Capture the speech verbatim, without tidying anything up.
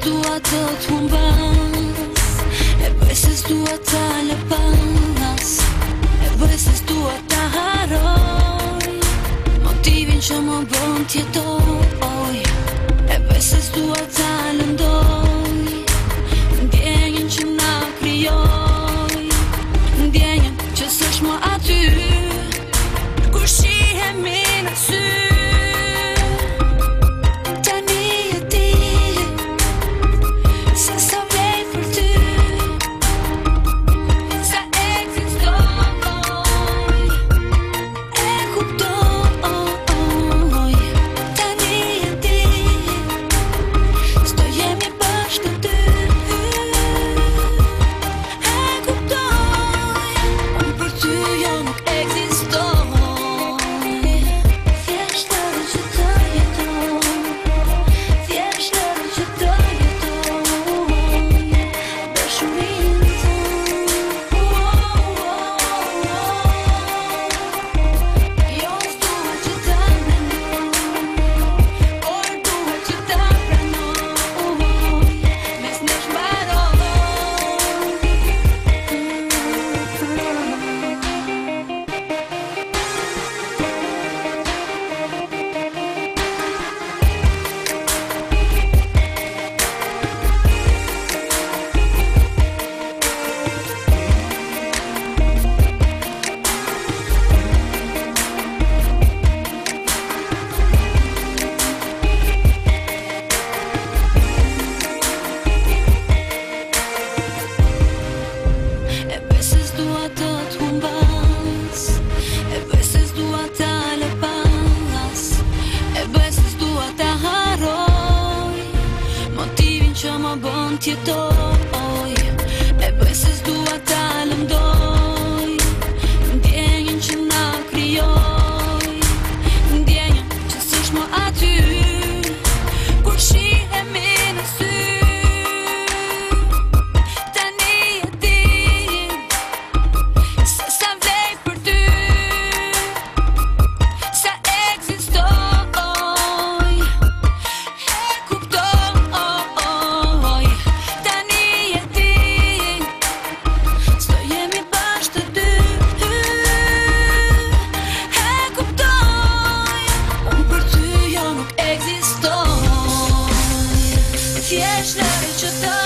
s'dua të t'humbas, e bëj se s'dua ta lëpas, e bëj se s'dua ta haroj motivin që më bën t'jetoj, e bëj se s'dua ta lëndoj ndjenjen që na krijoj, ndjenjen që s'është më aty kur shihemi në sy. Që më bën t'jetoj, e bëj se s'dua ta lëndoj ndjenjen që na krijoj, ndjenjen që s'është më aty kur shihemi në sy. Tani e di se sa vlej për ty, sa ekzistoj, thjesht lëre që të